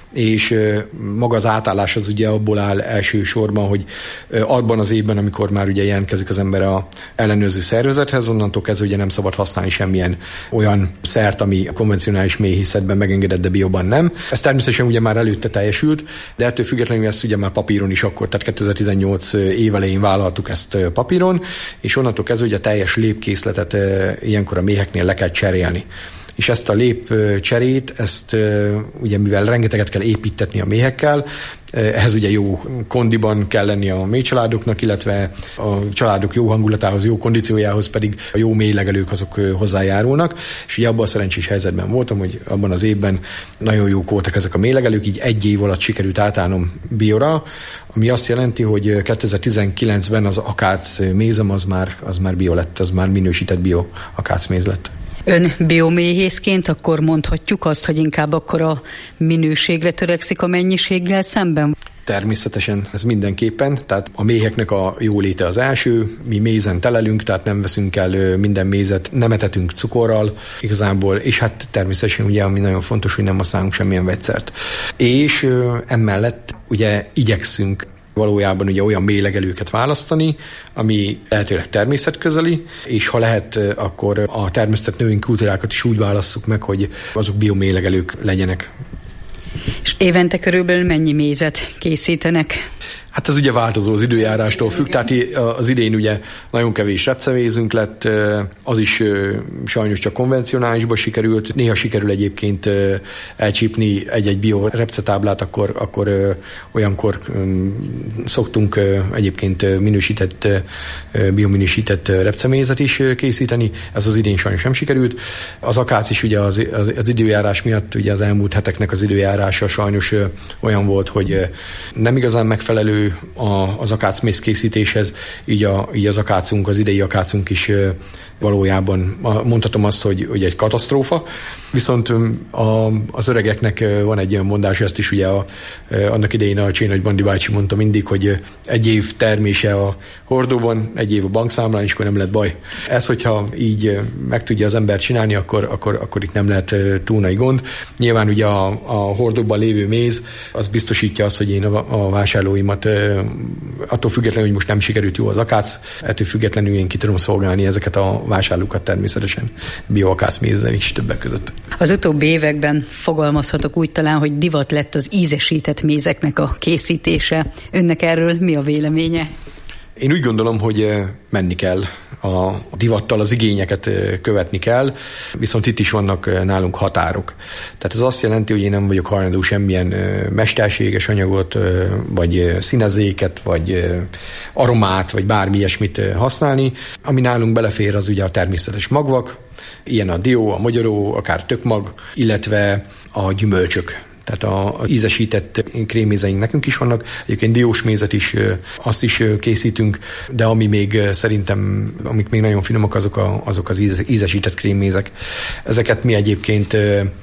és maga az átállás az ugye abból áll elsősorban, hogy abban az évben, amikor már ugye jelentkezik az ember a ellenőrző szervezethez, onnantól kezdve ugye nem szabad használni semmilyen olyan szert, ami a konvencionális méhészetben megengedett, de bióban nem. Ez természetesen ugye már előtte teljesült, de ettől függetlenül ezt ugye már papíron is akkor, tehát kétezer-tizennyolc év elején vállaltuk ezt papíron, és onnantól kezdve ugye a teljes lépkészletet ilyenkor a méheknél le kell cserélni. És ezt a lépcserét, ezt ugye mivel rengeteget kell építetni a méhekkel, ehhez ugye jó kondiban kell lenni a méhcsaládoknak, illetve a családok jó hangulatához, jó kondíciójához pedig a jó méhlegelők azok hozzájárulnak. És ugye abban a szerencsés helyzetben voltam, hogy abban az évben nagyon jók voltak ezek a méhlegelők, így egy év alatt sikerült átállnom bióra, ami azt jelenti, hogy kétezer-tizenkilencben az akác mézem az már, az már bio lett, az már minősített bio akác méz lett. Ön bioméhészként akkor mondhatjuk azt, hogy inkább akkor a minőségre törekszik a mennyiséggel szemben? Természetesen ez mindenképpen, tehát a méheknek a jóléte az első, mi mézen telelünk, tehát nem veszünk el minden mézet, nem etetünk cukorral igazából, és hát természetesen ugye, ami nagyon fontos, hogy nem használunk semmilyen vegyszert. És emellett ugye igyekszünk valójában ugye olyan méhlegelőket választani, ami lehetőleg természetközeli, és ha lehet, akkor a termesztett növénykultúrákat is úgy válasszuk meg, hogy azok bioméhlegelők legyenek. És évente körülbelül mennyi mézet készítenek? Hát ez ugye változó az időjárástól függ, tehát az idén ugye nagyon kevés repcemézünk lett, az is sajnos csak konvencionálisba sikerült, néha sikerül egyébként elcsípni egy-egy bio repcetáblát, akkor, akkor olyankor szoktunk egyébként minősített, biominősített repcemézet is készíteni, ez az idén sajnos nem sikerült. Az akác is ugye az, az, az időjárás miatt, ugye az elmúlt heteknek az időjárása sajnos olyan volt, hogy nem igazán megfelelő az akácméz készítéshez, így, a, így az akácunk, az idei akácunk is valójában mondhatom azt, hogy, hogy egy katasztrófa. Viszont a, az öregeknek van egy olyan mondás, ezt is ugye a, annak idején a Csénagy Bandi bácsi mondta mindig, hogy egy év termése a hordóban, egy év a bankszámlán, és akkor nem lett baj. Ez, hogyha így meg tudja az ember csinálni, akkor, akkor, akkor itt nem lehet túl nagy gond. Nyilván ugye a, a hordóban lévő méz, az biztosítja azt, hogy én a, a vásárlóimat attól függetlenül, hogy most nem sikerült jó az akác, ettől függetlenül én ki tudom szolgálni ezeket a vásárlókat természetesen bioakác mézzel is többek között. Az utóbbi években fogalmazhatok úgy talán, hogy divat lett az ízesített mézeknek a készítése. Önnek erről mi a véleménye? Én úgy gondolom, hogy menni kell a divattal, az igényeket követni kell, viszont itt is vannak nálunk határok. Tehát ez azt jelenti, hogy én nem vagyok hajlandó semmilyen mesterséges anyagot, vagy színezéket, vagy aromát, vagy bármi ilyesmit használni. Ami nálunk belefér, az ugye a természetes magvak, ilyen a dió, a magyaró, akár tökmag, illetve a gyümölcsök. Tehát az ízesített krémézeink nekünk is vannak, egyébként diós mézet is, azt is készítünk, de ami még szerintem, amik még nagyon finomak, azok, a, azok az ízesített krémézek. Ezeket mi egyébként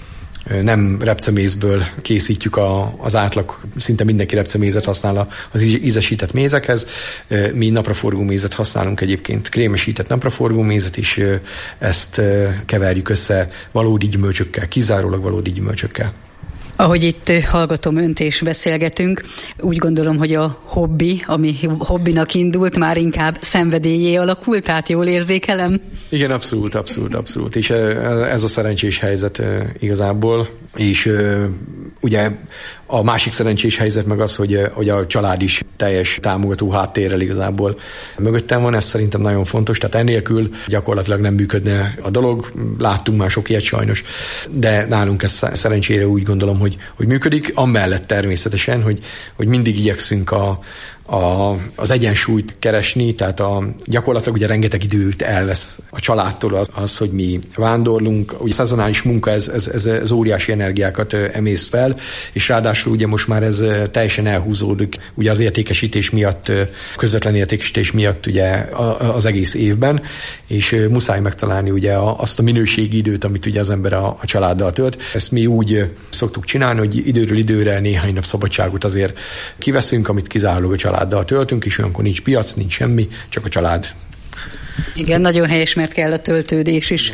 nem repcemézből készítjük a, az átlag, szinte mindenki repcemézet használ az ízesített mézekhez. Mi napraforgó mézet használunk egyébként, krémesített napraforgó mézet is, ezt keverjük össze valódi gyümölcsökkel, kizárólag valódi gyümölcsökkel. Ahogy itt hallgatom önt és beszélgetünk, úgy gondolom, hogy a hobbi, ami hobbinak indult, már inkább szenvedélyé alakult, tehát jól érzékelem? Igen, abszolút, abszolút, abszolút. És ez a szerencsés helyzet igazából. És ugye a másik szerencsés helyzet meg az, hogy, hogy a család is teljes támogató háttérrel igazából mögöttem van, ez szerintem nagyon fontos, tehát ennélkül gyakorlatilag nem működne a dolog, láttunk már sok ilyet sajnos, de nálunk ez szerencsére úgy gondolom, hogy, hogy működik, amellett természetesen, hogy, hogy mindig igyekszünk a A, az egyensúlyt keresni, tehát a, gyakorlatilag ugye rengeteg időt elvesz a családtól az, az hogy mi vándorlunk, ugye a szezonális munka ez, ez, ez, ez óriási energiákat emészt fel, és ráadásul ugye most már ez teljesen elhúzódik, ugye az értékesítés miatt, közvetlen értékesítés miatt ugye az egész évben, és muszáj megtalálni ugye azt a minőségi időt, amit ugye az ember a, a családdal tölt. Ezt mi úgy szoktuk csinálni, hogy időről időre néhány nap szabadságot azért kiveszünk, amit kizárólag a családdal töltünk, és olyankor nincs piac, nincs semmi, csak a család. Igen, nagyon helyes, mert kell a töltődés is.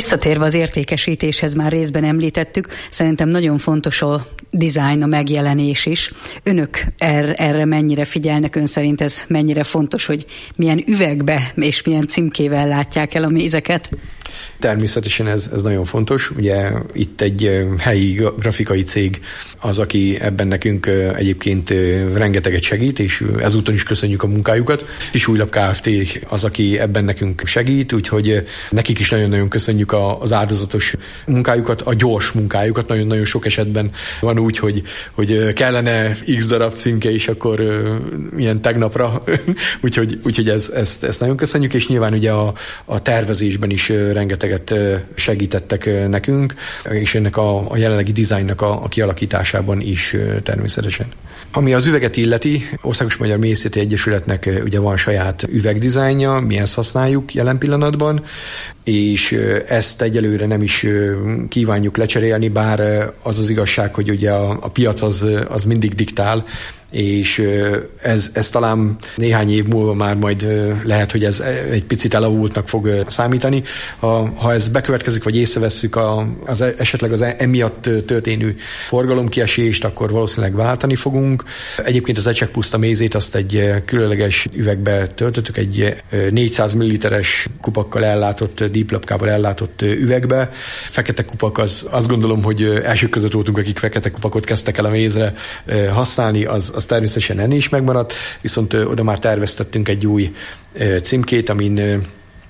Visszatérve az értékesítéshez, már részben említettük, szerintem nagyon fontos a dizájn, a megjelenés is. Önök er, erre mennyire figyelnek, ön szerint ez mennyire fontos, hogy milyen üvegbe és milyen címkével látják el a mézeket? Természetesen ez, ez nagyon fontos. Ugye itt egy helyi grafikai cég az, aki ebben nekünk egyébként rengeteget segít, és ezúton is köszönjük a munkájukat. És Újlap Kft. Az, aki ebben nekünk segít, úgyhogy nekik is nagyon-nagyon köszönjük az áldozatos munkájukat, a gyors munkájukat. Nagyon-nagyon sok esetben van úgy, hogy, hogy kellene x darab címke, és akkor ilyen tegnapra. úgyhogy úgyhogy ez, ezt, ezt nagyon köszönjük, és nyilván ugye a, a tervezésben is rengeteget segítettek nekünk, és ennek a, a jelenlegi dizájnnak a, a kialakításában is természetesen. Ami az üveget illeti, Országos Magyar Méhészeti Egyesületnek ugye van saját üvegdizájnja, mi ezt használjuk jelen pillanatban, és ezt egyelőre nem is kívánjuk lecserélni, bár az az igazság, hogy ugye a, a piac az, az mindig diktál, és ez, ez talán néhány év múlva már majd lehet, hogy ez egy picit elavultnak fog számítani. Ha, ha ez bekövetkezik, vagy észrevesszük a, az esetleg az emiatt történő forgalomkiesést, akkor valószínűleg váltani fogunk. Egyébként az ecsegpuszta mézét azt egy különleges üvegbe töltöttük, egy négyszáz milliliteres kupakkal ellátott, díplapkával ellátott üvegbe. Fekete kupak, az, azt gondolom, hogy elsők között voltunk, akik fekete kupakot kezdtek el a mézre használni, az az természetesen ennél is megmaradt, viszont oda már terveztettünk egy új címkét, amin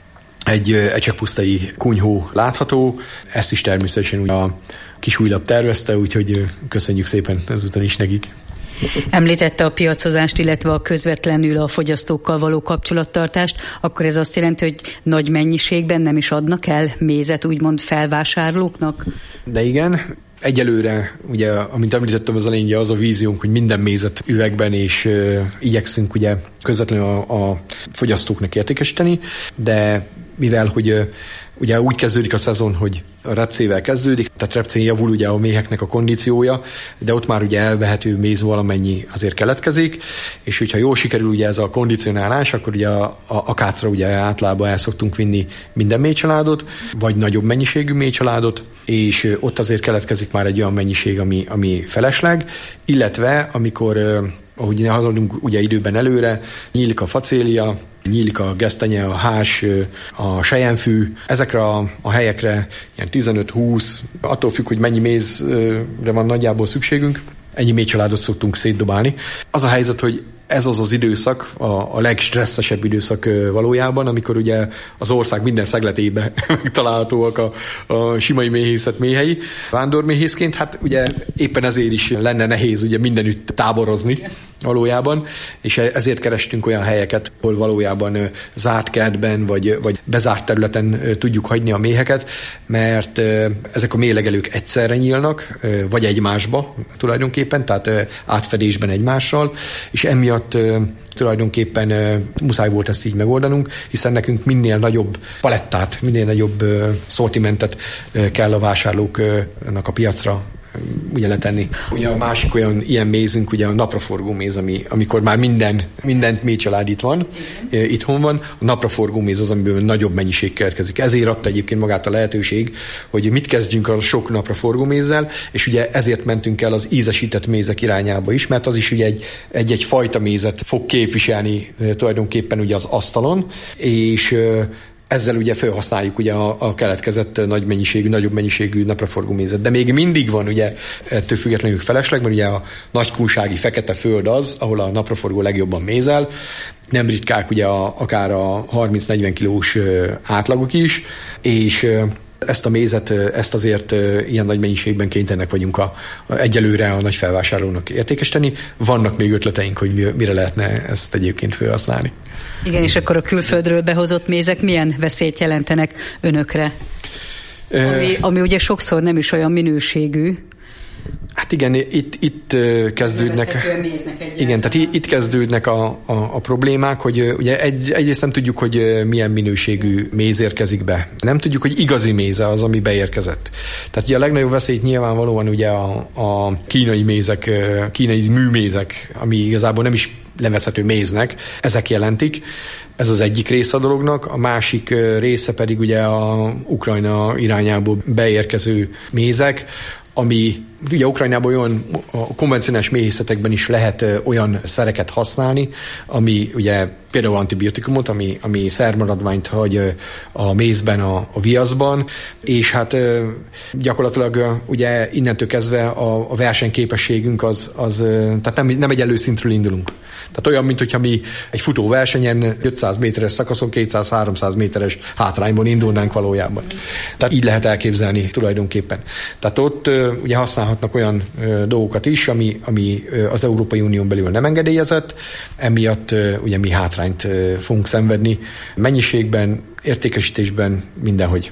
egy ecsegpusztai kunyhó látható. Ezt is természetesen a kis Újlap tervezte, úgyhogy köszönjük szépen ezután is nekik. Említette a piacozást, illetve a közvetlenül a fogyasztókkal való kapcsolattartást, akkor ez azt jelenti, hogy nagy mennyiségben nem is adnak el mézet, úgymond felvásárlóknak? De igen. Egyelőre, ugye, amint említettem az elején, az a víziónk, hogy minden mézet üvegben, és uh, igyekszünk ugye közvetlenül a, a fogyasztóknak értékesíteni, de mivel, hogy uh, ugye úgy kezdődik a szezon, hogy a repcével kezdődik, tehát repcén javul ugye a méheknek a kondíciója, de ott már ugye elvehető méz valamennyi azért keletkezik, és hogyha jól sikerül ugye ez a kondicionálás, akkor ugye a, a akácra ugye általában el szoktunk vinni minden méhcsaládot, vagy nagyobb mennyiségű méhcsaládot, és ott azért keletkezik már egy olyan mennyiség, ami, ami felesleg, illetve amikor, ahogy haladunk ugye időben előre, nyílik a facélia, nyílik a gesztenye, a hás, a selyemfű. Ezekre a, a helyekre ilyen tizenöt-húsz, attól függ, hogy mennyi mézre van nagyjából szükségünk, ennyi méhcsaládot szoktunk szétdobálni. Az a helyzet, hogy ez az az időszak, a, a legstresszesebb időszak valójában, amikor ugye az ország minden szegletében megtalálhatóak a, a simai méhészet méhei. Vándorméhészként, hát ugye éppen ezért is lenne nehéz ugye mindenütt táborozni valójában, és ezért kerestünk olyan helyeket, ahol valójában zárt kertben, vagy, vagy bezárt területen tudjuk hagyni a méheket, mert ezek a méhlegelők egyszerre nyílnak, vagy egymásba tulajdonképpen, tehát átfedésben egymással, és emiatt tulajdonképpen muszáj volt ezt így megoldanunk, hiszen nekünk minél nagyobb palettát, minél nagyobb szortimentet kell a vásárlóknak a piacra ugye letenni. Ugye a másik olyan ilyen mézünk, ugye a napraforgó méz, ami, amikor már minden, mindent méhcsalád itt van, e, itthon van, a napraforgó méz az, amiből nagyobb mennyiség keletkezik. Ezért adta egyébként magát a lehetőség, hogy mit kezdjünk a sok napraforgó mézzel, és ugye ezért mentünk el az ízesített mézek irányába is, mert az is ugye egy, egy-egy fajta mézet fog képviselni e, tulajdonképpen ugye az asztalon, és e, ezzel ugye felhasználjuk ugye a, a keletkezett nagy mennyiségű, nagyobb mennyiségű napraforgó mézet. De még mindig van ugye ettől függetlenül felesleg, mert ugye a nagykunsági fekete föld az, ahol a napraforgó legjobban mézel. Nem ritkák ugye a, akár a harminc-negyven kilós átlagok is, és ezt a mézet, ezt azért ilyen nagy mennyiségben kénytelenek vagyunk a, a, egyelőre a nagy felvásárlónak értékesíteni. Vannak még ötleteink, hogy mire lehetne ezt egyébként felhasználni. Igen, és akkor a külföldről behozott mézek milyen veszélyt jelentenek önökre? Ami, ami ugye sokszor nem is olyan minőségű. Hát igen, itt, itt kezdődnek, igen, tehát itt kezdődnek a, a, a problémák, hogy ugye egy, egyrészt nem tudjuk, hogy milyen minőségű méz érkezik be. Nem tudjuk, hogy igazi méze az, ami beérkezett. Tehát ugye a legnagyobb veszélyt nyilvánvalóan ugye a, a kínai mézek, kínai műmézek, ami igazából nem is nevezhető méznek, ezek jelentik. Ez az egyik része a dolognak, a másik része pedig ugye a Ukrajna irányából beérkező mézek, ami ugye Ukrajnában olyan, a konvencionális méhészetekben is lehet olyan szereket használni, ami ugye például antibiotikumot, ami, ami szermaradványt hagy a mézben, a, a viaszban, és hát gyakorlatilag ugye innentől kezdve a, a versenyképességünk az, az tehát nem, nem egy előszintről indulunk. Tehát olyan, mint hogyha mi egy futóversenyen ötszáz méteres szakaszon kétszáz-háromszáz méteres hátrányban indulnánk valójában. Tehát így lehet elképzelni tulajdonképpen. Tehát ott ugye használhatnak olyan dolgokat is, ami, ami az Európai Unión belül nem engedélyezett, emiatt ugye mi hátrányt fogunk szenvedni mennyiségben, értékesítésben, mindenhogy.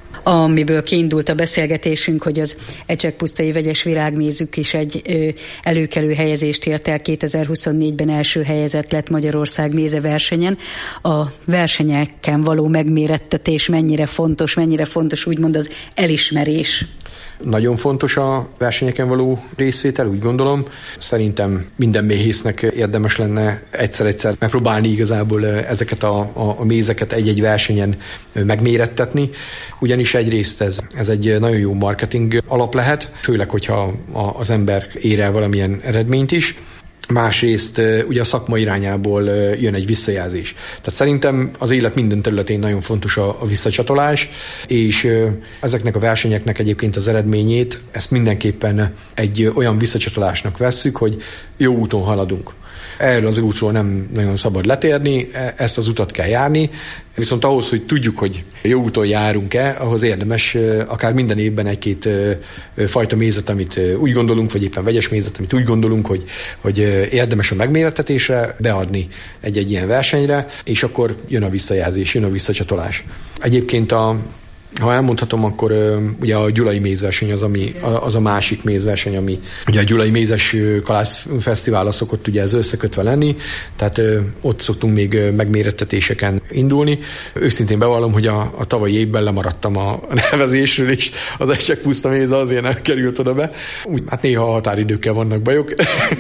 Amiből kiindult a beszélgetésünk, hogy az ecsekpusztai vegyes virágmézük is egy ö, előkelő helyezést ért el, kétezer-huszonnégyben első helyezett lett Magyarország méze versenyen. A versenyeken való megmérettetés mennyire fontos, mennyire fontos úgymond az elismerés? Nagyon fontos a versenyeken való részvétel, úgy gondolom. Szerintem minden méhésznek érdemes lenne egyszer-egyszer megpróbálni igazából ezeket a, a, a mézeket egy-egy versenyen megmérettetni, ugyanis egyrészt ez, ez egy nagyon jó marketing alap lehet, főleg, hogyha az ember ér el valamilyen eredményt is. Másrészt ugye a szakma irányából jön egy visszajelzés. Tehát szerintem az élet minden területén nagyon fontos a, a visszacsatolás, és ezeknek a versenyeknek egyébként az eredményét, ezt mindenképpen egy olyan visszacsatolásnak vesszük, hogy jó úton haladunk. Erről az útról nem nagyon szabad letérni, ezt az utat kell járni, viszont ahhoz, hogy tudjuk, hogy jó úton járunk-e, ahhoz érdemes akár minden évben egy-két fajta mézet, amit úgy gondolunk, vagy éppen vegyes mézet, amit úgy gondolunk, hogy, hogy érdemes a megmérettetésre beadni egy-egy ilyen versenyre, és akkor jön a visszajelzés, jön a visszacsatolás. Egyébként a Ha elmondhatom, akkor ugye a gyulai mézverseny az, ami, az a másik mézverseny, ami ugye a gyulai mézes kalácsfesztiválra szokott ugye ez összekötve lenni, tehát ott szoktunk még megmérettetéseken indulni. Őszintén bevallom, hogy a, a tavalyi évben lemaradtam a nevezésről, és az ecsekpuszta méze azért nem került oda be. Úgy, hát néha a határidőkkel vannak bajok,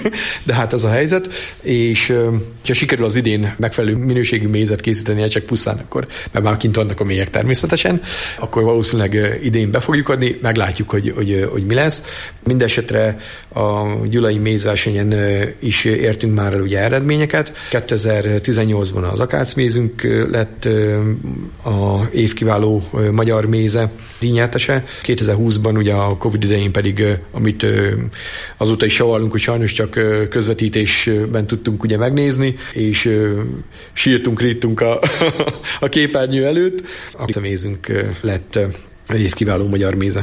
de hát ez a helyzet, és ha sikerül az idén megfelelő minőségű mézet készíteni ecsekpusztán, akkor mert már kint vannak a mélyek természetesen, akkor valószínűleg idén be fogjuk adni, meglátjuk, hogy, hogy, hogy mi lesz. Mindenesetre a gyulai mézversenyen is értünk már el ugye eredményeket. kétezer-tizennyolcban az akácmézünk lett a évkiváló magyar méze díjnyertese. kétezer-húszban ugye a Covid idején pedig, amit azóta is savallunk, hogy sajnos csak közvetítésben tudtunk ugye megnézni, és sírtunk, rittunk a, a képernyő előtt. A mézünk lett évkiváló magyar méze.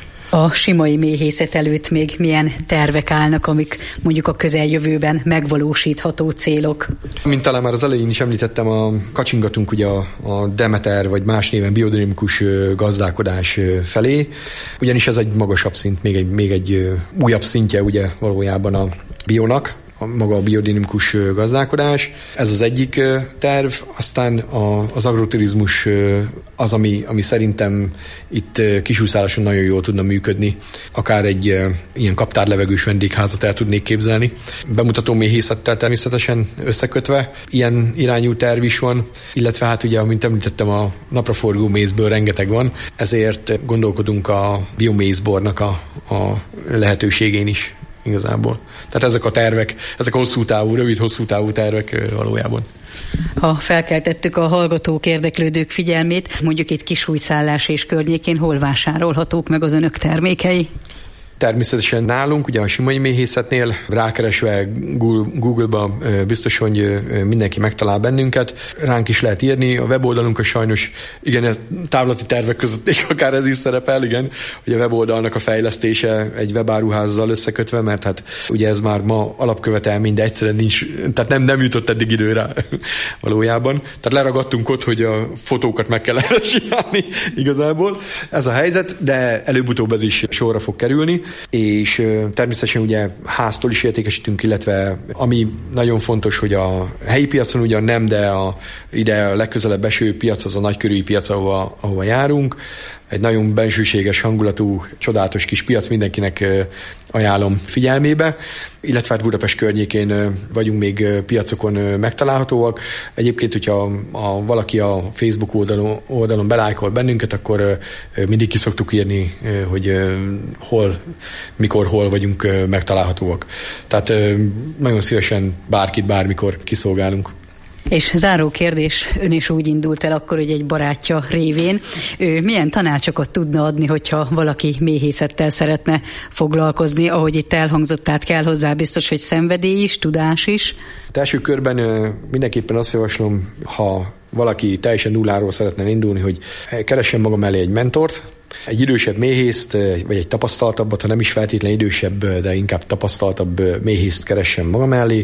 A simai méhészet előtt még milyen tervek állnak, amik mondjuk a közeljövőben megvalósítható célok? Mint talán már az elején is említettem, a kacsingatunk ugye a, a Demeter, vagy más néven biodinamikus gazdálkodás felé, ugyanis ez egy magasabb szint, még egy, még egy újabb szintje ugye valójában a bionak, maga a biodinamikus gazdálkodás. Ez az egyik terv, aztán a, az agroturizmus az, ami, ami szerintem itt Kisúszálason nagyon jól tudna működni. Akár egy ilyen kaptárlevegős vendégházat el tudnék képzelni. Bemutató méhészettel természetesen összekötve. Ilyen irányú terv is van, illetve hát ugye, amint említettem, a napraforgó mézből rengeteg van, ezért gondolkodunk a biomézbornak a, a lehetőségén is. Igazából. Tehát ezek a tervek, ezek a hosszú távú, rövid-hosszú távú tervek valójában. Ha felkeltettük a hallgatók, érdeklődők figyelmét, mondjuk itt Kisújszállás és környékén hol vásárolhatók meg az önök termékei? Természetesen nálunk, ugye a simai méhészetnél rákeresve Google-ba biztos, hogy mindenki megtalál bennünket. Ránk is lehet írni, a weboldalunk sajnos, igen, ez távlati tervek között még akár ez is szerepel, igen, hogy a weboldalnak a fejlesztése egy webáruházzal összekötve, mert hát ugye ez már ma alapkövetelmény, de egyszerűen nincs, tehát nem, nem jutott eddig időre valójában. Tehát leragadtunk ott, hogy a fotókat meg kell erre csinálni igazából. Ez a helyzet, de előbb-utóbb ez is sorra fog kerülni. És természetesen ugye háztól is értékesítünk, illetve ami nagyon fontos, hogy a helyi piacon ugyan nem, de a, ide a legközelebb eső piac az a nagykörűi piac, ahova, ahova járunk. egy nagyon bensőséges hangulatú, csodálatos kis piac, mindenkinek ajánlom figyelmébe, illetve hát Budapest környékén vagyunk még piacokon megtalálhatóak. Egyébként, hogyha a, valaki a Facebook oldalon, oldalon belájkol bennünket, akkor mindig ki szoktuk írni, hogy hol, mikor, hol vagyunk megtalálhatóak. Tehát nagyon szívesen bárkit, bármikor kiszolgálunk. És záró kérdés, ön is úgy indult el akkor, hogy egy barátja révén. Ő milyen tanácsokat tudna adni, hogyha valaki méhészettel szeretne foglalkozni, ahogy itt elhangzott, tehát kell hozzá biztos, hogy szenvedély is, tudás is? A első körben mindenképpen azt javaslom, ha valaki teljesen nulláról szeretne indulni, hogy keressen maga mellé egy mentort, egy idősebb méhészt, vagy egy tapasztaltabbat, ha nem is feltétlenül idősebb, de inkább tapasztaltabb méhészt keressen maga mellé,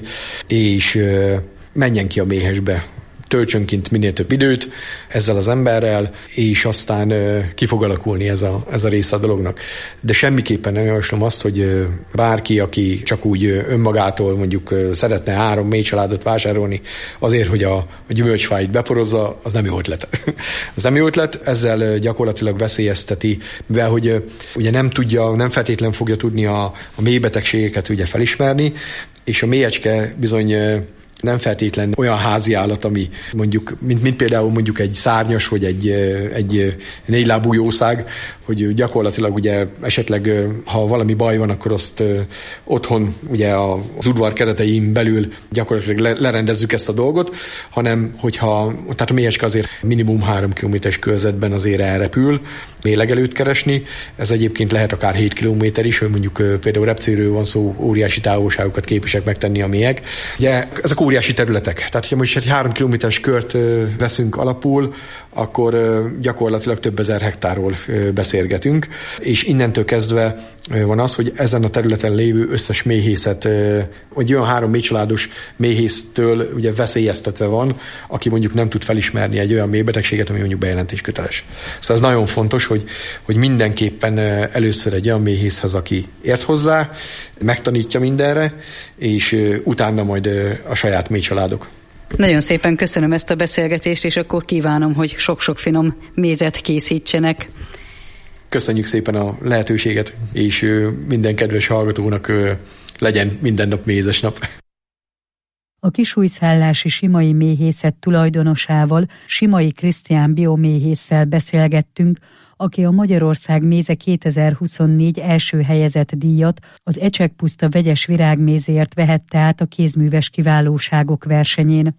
és menjen ki a méhesbe, töltsön kint minél több időt ezzel az emberrel, és aztán ki fog alakulni ez a, ez a része a dolognak. De semmiképpen nem javaslom azt, hogy bárki, aki csak úgy önmagától mondjuk szeretne három méhcsaládot vásárolni azért, hogy a, a gyümölcsfáit beporozza, az nem jó ötlet. Az nem jó ötlet, ezzel gyakorlatilag veszélyezteti, mivel hogy ugye nem tudja, nem feltétlenül fogja tudni a, a méhbetegségeket ugye felismerni, és a méhecske bizony nem feltétlen olyan házi állat, ami mondjuk, mint, mint például mondjuk egy szárnyas, vagy egy, egy négylábú jószág, hogy gyakorlatilag ugye esetleg, ha valami baj van, akkor azt otthon ugye az udvar keretein belül gyakorlatilag lerendezzük ezt a dolgot, hanem hogyha, tehát a méhecske azért minimum három kilométeres körzetben azért elrepül, méhlegelőt keresni, ez egyébként lehet akár hét kilométer is, hogy mondjuk például repcéről van szó, óriási távolságokat képesek megtenni a méhek. Ugye ezek óriási területek, tehát ha most egy három kilométeres kört veszünk alapul, akkor gyakorlatilag több ezer hektárról beszélgetünk, és innentől kezdve van az, hogy ezen a területen lévő összes méhészet, vagy olyan három méhcsaládos méhésztől ugye veszélyeztetve van, aki mondjuk nem tud felismerni egy olyan méhbetegséget, ami mondjuk bejelentés köteles. Szóval ez nagyon fontos, hogy, hogy mindenképpen először egy olyan méhészhez, aki ért hozzá, megtanítja mindenre, és utána majd a saját méhcsaládok. Nagyon szépen köszönöm ezt a beszélgetést, és akkor kívánom, hogy sok-sok finom mézet készítsenek. Köszönjük szépen a lehetőséget, és minden kedves hallgatónak legyen minden nap mézes nap. A kisújszállási Simai méhészet tulajdonosával, Simai Krisztián bioméhésszel beszélgettünk, aki a Magyarország Méze kétezer-huszonnégy első helyezett díjat az Ecsekpuszta vegyes virágmézért vehette át a kézműves kiválóságok versenyén.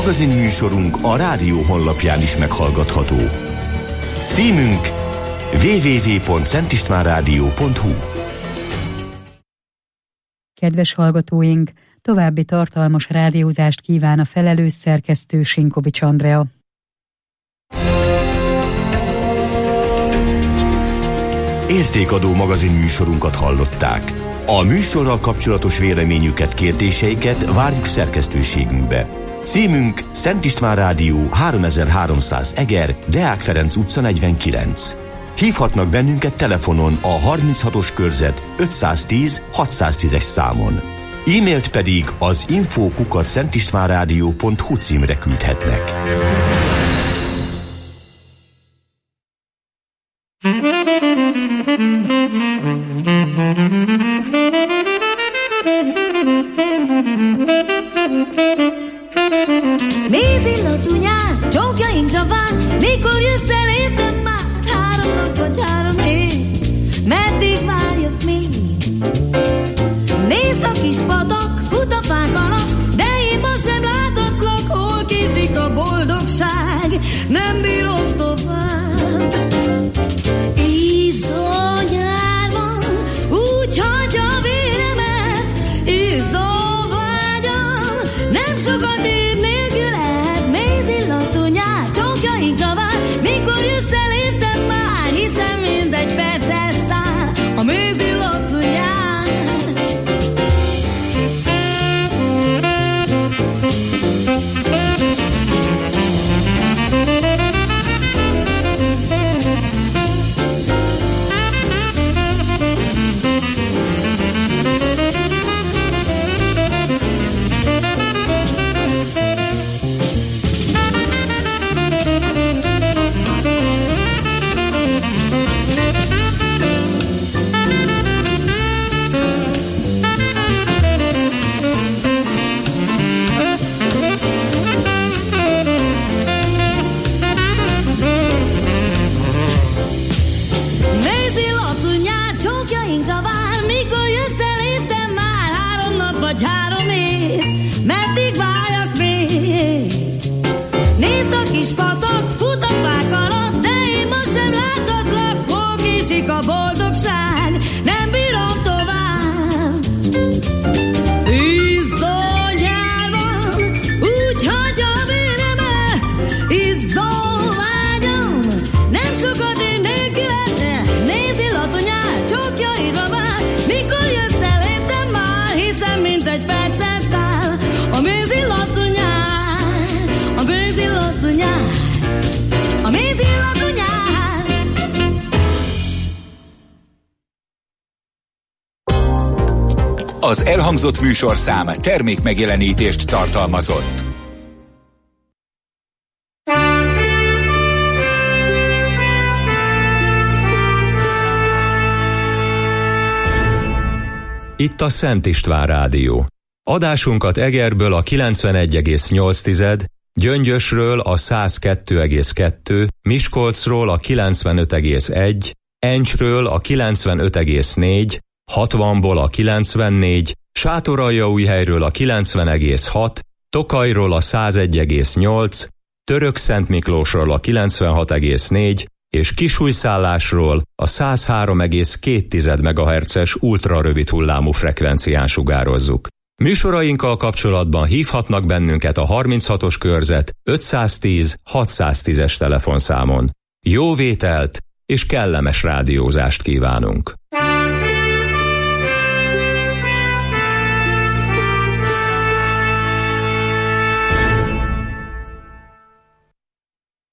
magazin műsorunk a rádió honlapján is meghallgatható. Címünk double-u double-u double-u pont szentistvánrádió pont hu. Kedves hallgatóink, további tartalmas rádiózást kíván a felelős szerkesztő Sinkovics Andrea. Értékadó magazin műsorunkat hallották. A műsorral kapcsolatos véleményüket, kérdéseiket várjuk szerkesztőségünkbe. Címünk Szent István Rádió háromezer-háromszáz Eger, Deák Ferenc utca negyvenkilenc. Hívhatnak bennünket telefonon a harminchatos körzet ötszáztíz hatszáztízes számon. E-mailt pedig az info kukac szentistvánrádió pont hu címre küldhetnek. Mézillatú nyár, csókjainkra vár, mikor jössz el, értem már, három nap vagy három hét, meddig várjak még? Nézd a kis patak, fut a fák alatt, de én ma sem látatlak, hol késik a boldogság, nem bírom tovább. Izzó nyár van, úgy hagyja a véremet, izzó vágyam, nem sokat ér nélküled, mézillatú nyár, csókjainkra vár, mikor jössz el, értem már, hiszen mindegy perccel száll a mézillatú nyár. Az elhangzott műsorszám termékmegjelenítést tartalmazott. Itt a Szent István Rádió. Adásunkat Egerből a kilencvenegy egész nyolc, Gyöngyösről a száz kettő egész kettő, Miskolcról a kilencvenöt egész egy, Encsről a kilencvenöt egész négy, hatvanból a kilencvennégy, Sátoraljaújhelyről a kilencven egész hat, Tokajról a száz egy egész nyolc, Törökszentmiklósról a kilencvenhat egész négy és Kisújszállásról a száz három egész két megahertzes ultrarövid hullámú frekvencián sugározzuk. Műsorainkkal kapcsolatban hívhatnak bennünket a harminchatos körzet ötszáztíz hatszáztízes telefonszámon. Jó vételt és kellemes rádiózást kívánunk!